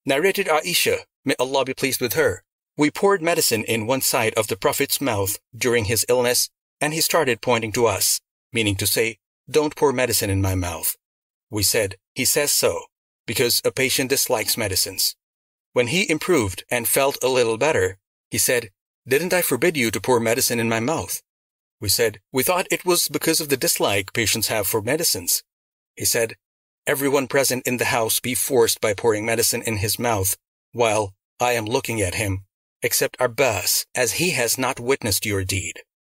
Narrated Aisha, may Allah be pleased with her, we poured medicine in one side of the Prophet's mouth during his illness, and he started pointing to us, meaning to say, "Don't pour medicine in my mouth." We said, "He says so, because a patient dislikes medicines." When he improved and felt a little better, he said, "Didn't I forbid you to pour medicine in my mouth?" We said, "We thought it was because of the dislike patients have for medicines." He said, "Everyone present in the house be forced by pouring medicine in his mouth while I am looking at him, except Abbas, as he has not witnessed your deed."